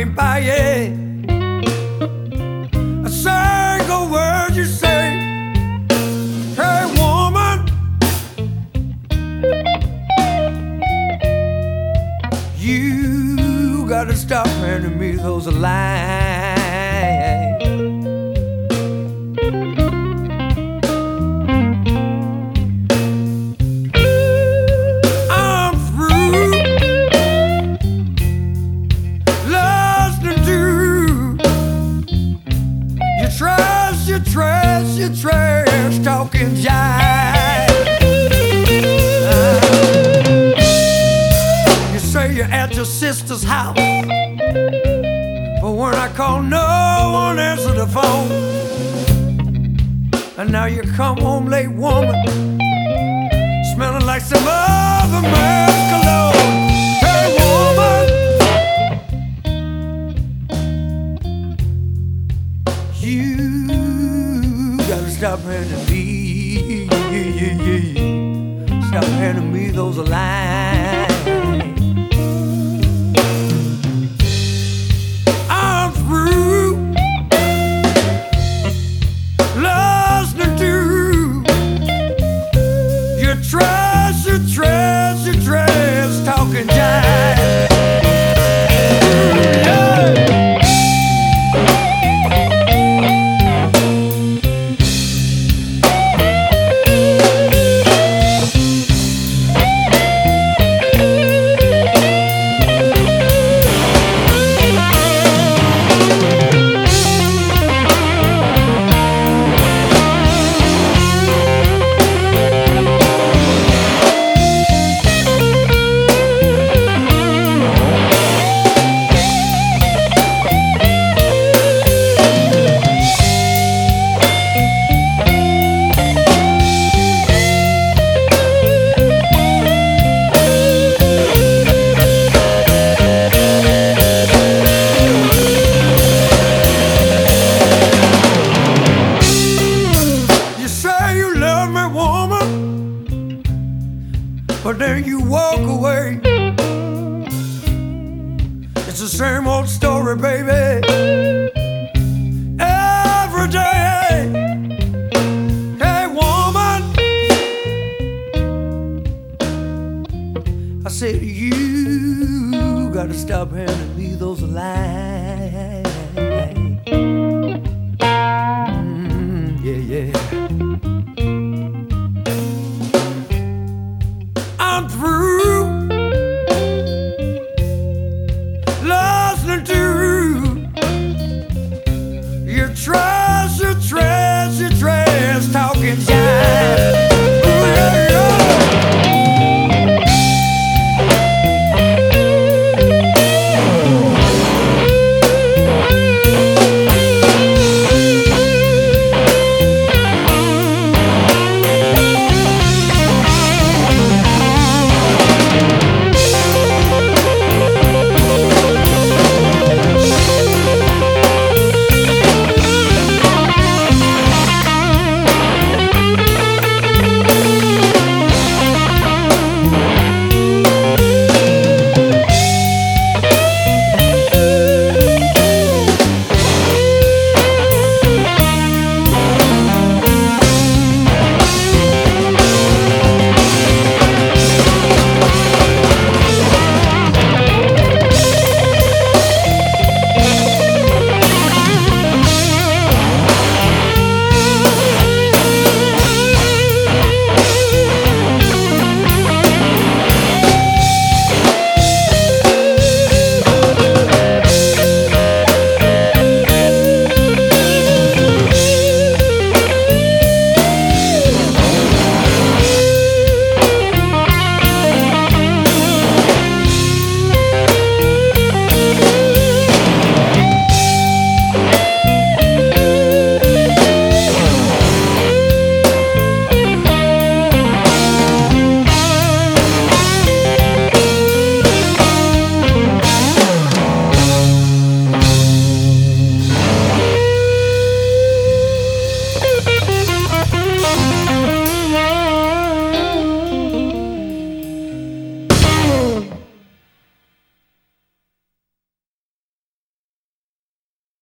can't buy it. A single word you say. Hey woman, you gotta stop handing me those lines. I'm through listening to your trash talking jive. You say you're at your sister's house, but when I call, no one answers the phone. And now you come home late, woman, smelling like some other man's cologne. Hey, woman, you gotta stop handing me, stop handing me those lines. I'm through listening to your trash talking jive. But then you walk away. It's the same old story, baby, every day. Hey, woman, I said you gotta stop handing me those lines.